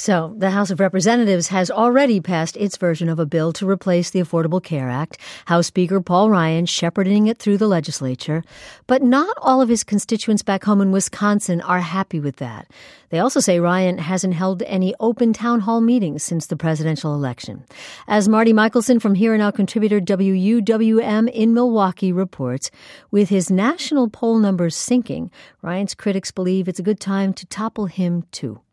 So, the House of Representatives has already passed its version of a bill to replace the Affordable Care Act, House Speaker Paul Ryan shepherding it through the legislature. But not all of his constituents back home in Wisconsin are happy with that. They also say Ryan hasn't held any open town hall meetings since the presidential election. As Marty Michelson from Here and Now contributor WUWM in Milwaukee reports, with his national poll numbers sinking, Ryan's critics believe it's a good time to topple him too.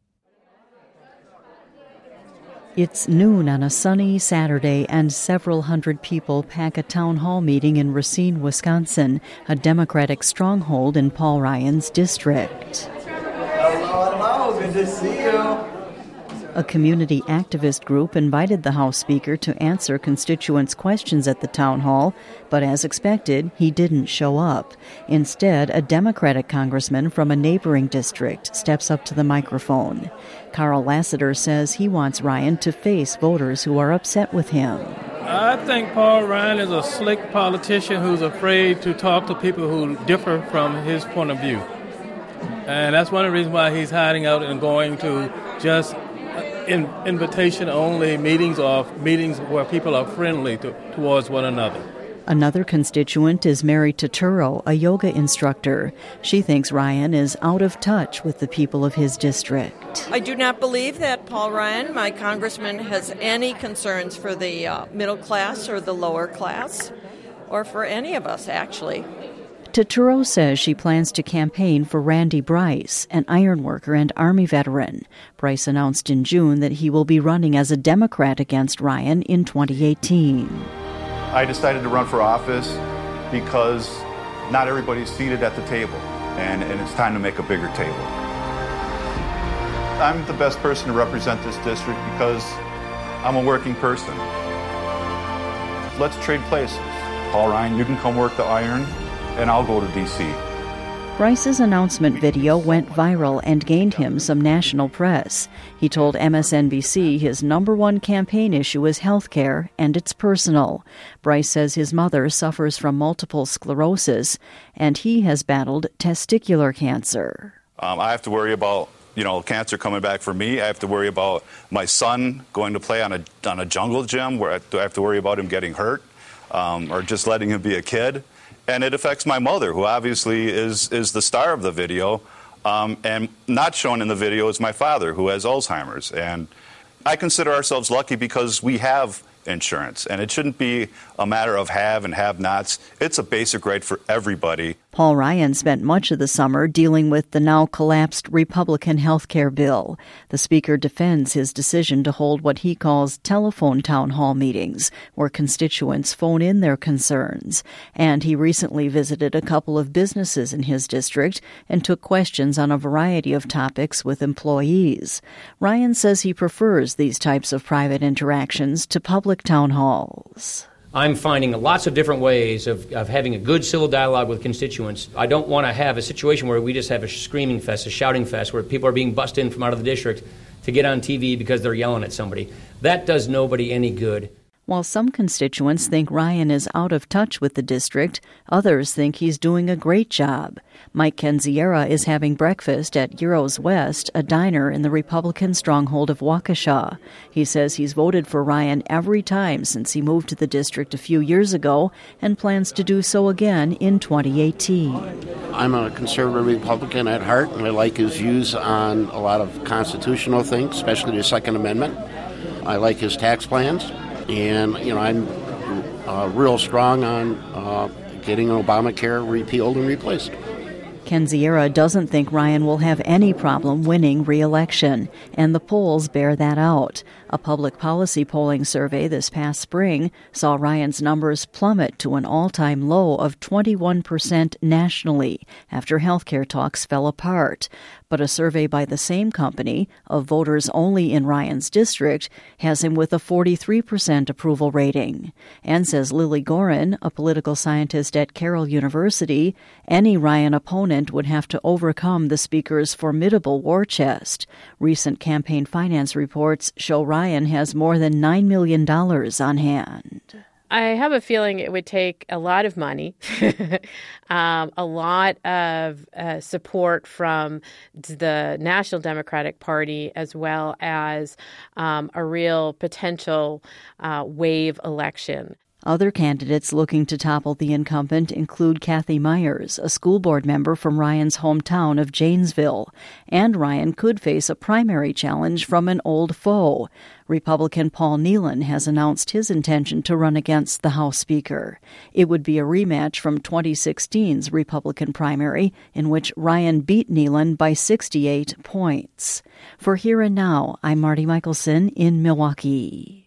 It's noon on a sunny Saturday, and several hundred people pack a town hall meeting in Racine, Wisconsin, a Democratic stronghold in Paul Ryan's district. Hello, good to see you. A community activist group invited the House Speaker to answer constituents' questions at the town hall, but as expected, he didn't show up. Instead, a Democratic congressman from a neighboring district steps up to the microphone. Carl Lassiter says he wants Ryan to face voters who are upset with him. I think Paul Ryan is a slick politician who's afraid to talk to people who differ from his point of view. And that's one of the reasons why he's hiding out and going to just invitation-only meetings or meetings where people are friendly towards one another. Another constituent is Mary Turturro, a yoga instructor. She thinks Ryan is out of touch with the people of his district. I do not believe that Paul Ryan, my congressman, has any concerns for the middle class or the lower class, or for any of us, actually. Turturro says she plans to campaign for Randy Bryce, an ironworker and Army veteran. Bryce announced in June that he will be running as a Democrat against Ryan in 2018. I decided to run for office because not everybody's seated at the table, and it's time to make a bigger table. I'm the best person to represent this district because I'm a working person. Let's trade places. Paul Ryan, you can come work the iron, and I'll go to D.C. Bryce's announcement video went viral and gained him some national press. He told MSNBC his number one campaign issue is health care, and it's personal. Bryce says his mother suffers from multiple sclerosis, and he has battled testicular cancer. I have to worry about, cancer coming back for me. I have to worry about my son going to play on a jungle gym where I have to worry about him getting hurt or just letting him be a kid. And it affects my mother, who obviously is the star of the video. And not shown in the video is my father, who has Alzheimer's. And I consider ourselves lucky because we have insurance. And it shouldn't be a matter of have and have-nots. It's a basic right for everybody. Paul Ryan spent much of the summer dealing with the now-collapsed Republican health care bill. The Speaker defends his decision to hold what he calls telephone town hall meetings, where constituents phone in their concerns. And he recently visited a couple of businesses in his district and took questions on a variety of topics with employees. Ryan says he prefers these types of private interactions to public town halls. I'm finding lots of different ways of having a good civil dialogue with constituents. I don't want to have a situation where we just have a screaming fest, a shouting fest, where people are being bussed in from out of the district to get on TV because they're yelling at somebody. That does nobody any good. While some constituents think Ryan is out of touch with the district, others think he's doing a great job. Mike Kenziera is having breakfast at Euros West, a diner in the Republican stronghold of Waukesha. He says he's voted for Ryan every time since he moved to the district a few years ago and plans to do so again in 2018. I'm a conservative Republican at heart, and I like his views on a lot of constitutional things, especially the Second Amendment. I like his tax plans. And, I'm real strong on getting Obamacare repealed and replaced. Kenziera doesn't think Ryan will have any problem winning re-election, and the polls bear that out. A public policy polling survey this past spring saw Ryan's numbers plummet to an all-time low of 21% nationally after healthcare talks fell apart. But a survey by the same company of voters only in Ryan's district has him with a 43% approval rating. And says Lily Gorin, a political scientist at Carroll University, any Ryan opponent would have to overcome the Speaker's formidable war chest. Recent campaign finance reports show Ryan has more than $9 million on hand. I have a feeling it would take a lot of money, a lot of support from the National Democratic Party, as well as a real potential wave election. Other candidates looking to topple the incumbent include Kathy Myers, a school board member from Ryan's hometown of Janesville. And Ryan could face a primary challenge from an old foe. Republican Paul Nealon has announced his intention to run against the House Speaker. It would be a rematch from 2016's Republican primary, in which Ryan beat Nealon by 68 points. For Here and Now, I'm Marty Michelson in Milwaukee.